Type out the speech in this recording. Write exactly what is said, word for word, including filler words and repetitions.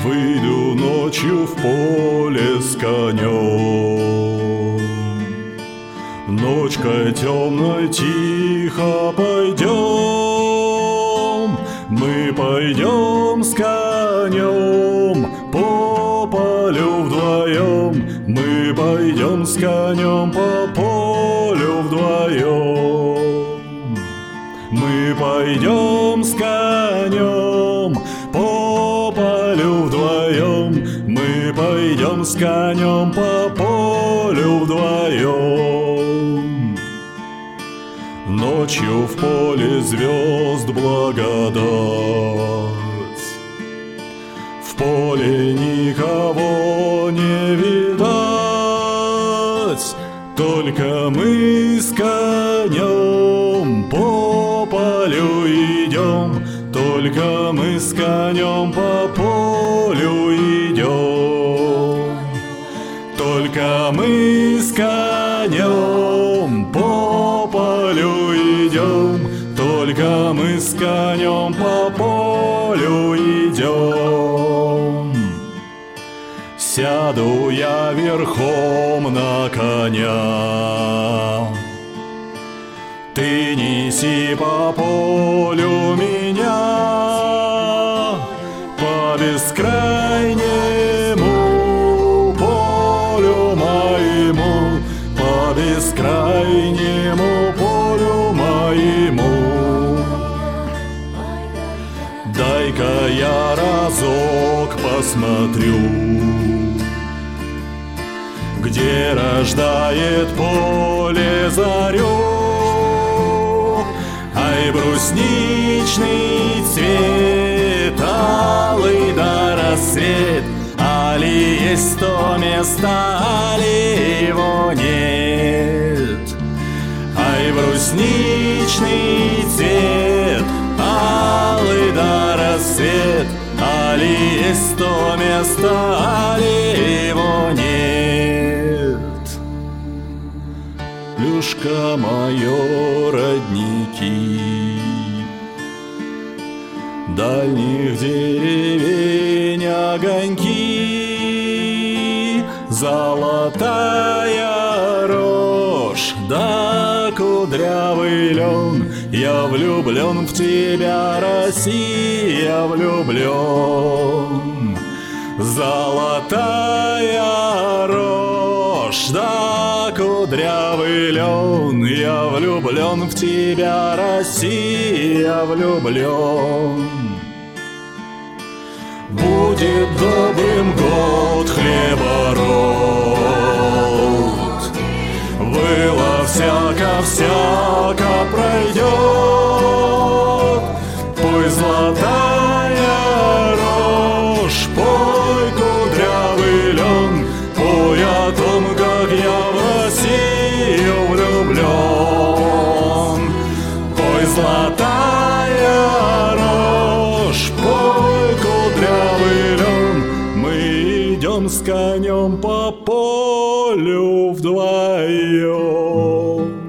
Выйду ночью в поле с конем. Ночкой темной тихо пойдем, мы пойдем с конем по полю вдвоем, мы пойдем с конем по полю вдвоем, мы пойдем с конем по полю вдвоем, мы пойдем с конем по полю вдвоем. Ночью в поле звезд благодать, в поле никого не видать, только мы с конем по полю идем, только мы с конем по полю идем, только мы с конем по полю идем, только мы с конем по полю идем. Сяду я верхом на коня, ты неси по полю меня, по бескрайнему полю моему, по бескрайнему полю моему. Дай-ка я разок посмотрю, где рождает поле зарю. Ай, брусничный цвет, алый да рассвет, али есть то место, али его нет. Ай, брусничный цвет, алый да рассвет, али есть то место, али его нет. Плюшка моё, родники дальних деревень огоньки, золотая рожь да кудрявый лен. Я влюблен в тебя, Россия, влюблен. Золотая рожь да кудрявый лен. Я влюблен в тебя, Россия, влюблен. Будет добрым год хлебород, было всяко-всяко пройдет. Пой, золотая рожь, пой, кудрявый лен, пой о том, как я в Россию влюблен. Пой, золотая рожь, пой, кудрявый лен, мы идем с конем по полю вдвоем.